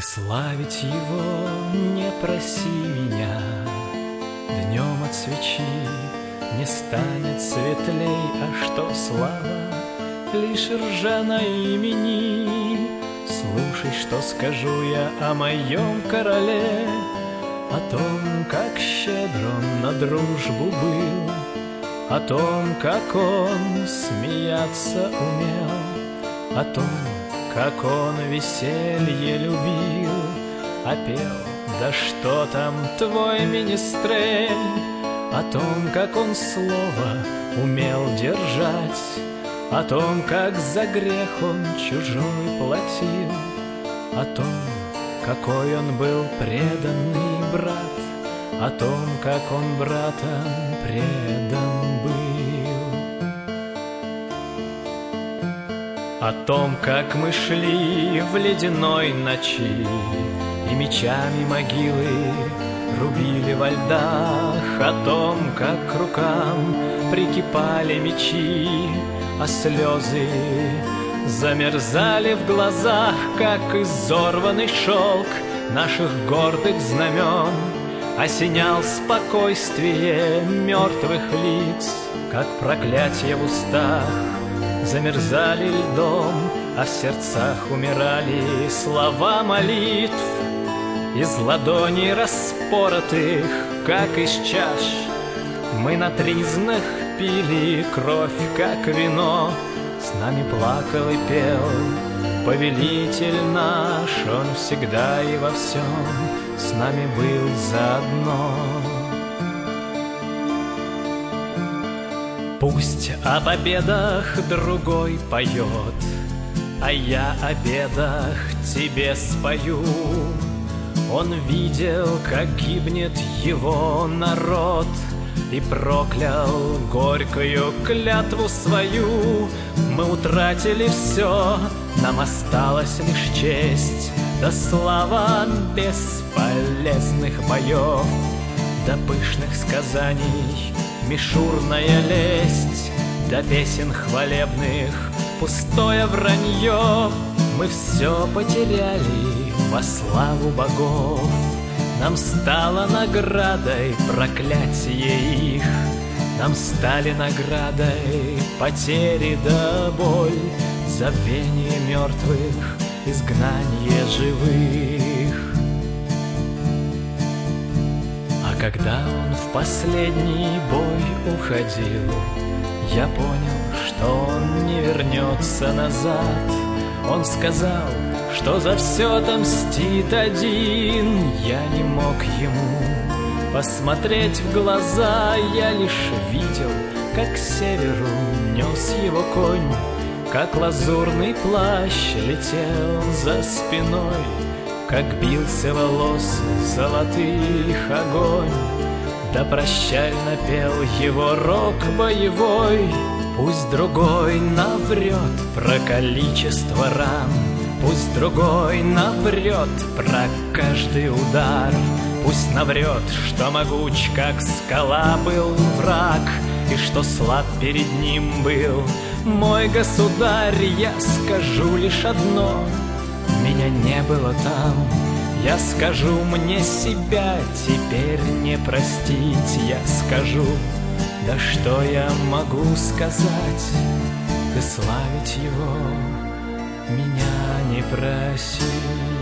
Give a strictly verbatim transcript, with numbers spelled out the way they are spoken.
славить его не проси меня, днем от свечи не станет светлей, а что слава лишь ржа на имени. Слушай, что скажу я о моем короле, о том, как щедр он на дружбу был, о том, как он смеяться умел, о том, как он веселье любил, а пел, да что там твой министрель, о том, как он слово умел держать, о том, как за грех он чужой платил, о том, какой он был преданный брат, о том, как он братом предан был. О том, как мы шли в ледяной ночи и мечами могилы рубили во льдах, о том, как к рукам прикипали мечи, а слезы замерзали в глазах, как изорванный шелк наших гордых знамен осенял спокойствие мертвых лиц, как проклятие в устах замерзали льдом, а в сердцах умирали слова молитв. Из ладоней распоротых, как из чаш, мы на тризнах пили кровь, как вино. С нами плакал и пел повелитель наш, он всегда и во всем с нами был заодно. Пусть о победах другой поет, а я о бедах тебе спою. Он видел, как гибнет его народ, и проклял горькую клятву свою. Мы утратили все, нам осталась лишь честь, да слава бесполезных боев, до пышных сказаний мишурная лесть, до песен хвалебных пустое вранье. Мы все потеряли во славу богов, нам стало наградой проклятие их, нам стали наградой потери да боль, забвение мертвых, изгнание живых. А когда он в последний бой уходил, я понял, что он не вернется назад. Он сказал, что за все отомстит один. Я не мог ему посмотреть в глаза, я лишь видел, как к северу нес его конь, как лазурный плащ летел за спиной, как бился волос золотых огонь. Да прощально пел его рог боевой. Пусть другой наврет про количество ран, пусть другой наврет про каждый удар, пусть наврет, что могуч, как скала, был враг, и что слаб перед ним был мой государь. Я скажу лишь одно: меня не было там. Я скажу, мне себя теперь не простить. Я скажу, да что я могу сказать? Ты славить его меня не проси.